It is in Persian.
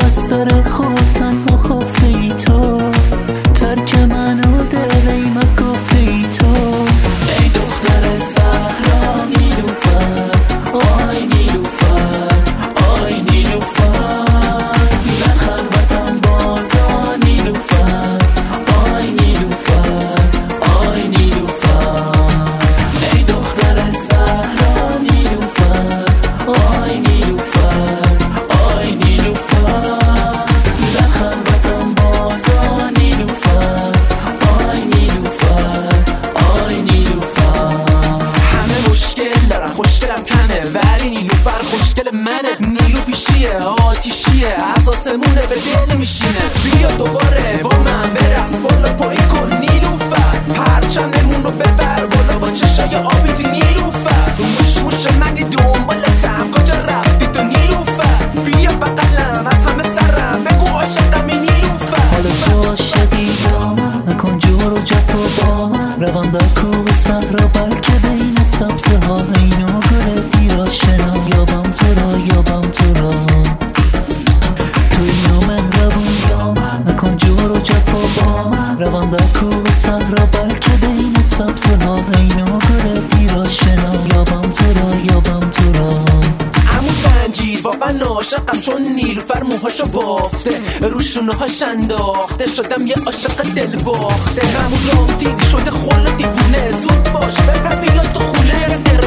بستر خود تنها خفته ای تو، ترک منو دل ایمت گفته ای تو. ای دختر صحرا نیلوفر، آی نیلوفر، آی نیلوفر، در خلوتم بازا نیلوفر، آی نیلوفر، آی نیلوفر. ای دختر صحرا نیلوفر، آی نیلوفر، آی نیلوفر، در خلوتم بازا نیلوفر، آی نیلوفر، آی نیلوفر. همه مشکل دارن خوشگلم کمه، ولی نیلوفر خوشگل منه. نیلو پیشیه آتیشیه، اساسمونه به دل میشینه. بیا دوباره با من برقص، بالا پایین کن نیلوفر، پرچممون رو ببر بالا با چشای آبی تو نیلوفر. موش موش منی دنبالتم، کجا رفتی تو نیلوفر؟ بیا بغلم از همه سرم بگو عاشقمی نیلوفر. حالا تو عاشقی یا من، نکن جور و جفا با من. روم در کوه صحرا بلکه بین سبزه ها، اینو گل دیر آشنا. یابم تو را، یابم تو را، توی یا من روون یا من، نکن جور و جفا با من. روم در کوه صحرا بلکه بین سبزه ها، اینو گل دیر آشنا. یابم تو را، یابم تو را. عمو زنجیر واقعا عاشقم، چون نیلوفر موهاشو بافته، روشونه هاش انداخته، شدم یه عاشق دل باخته. عمو رامتین شده خل دیوونه، زود باش بقوی یا تو خونه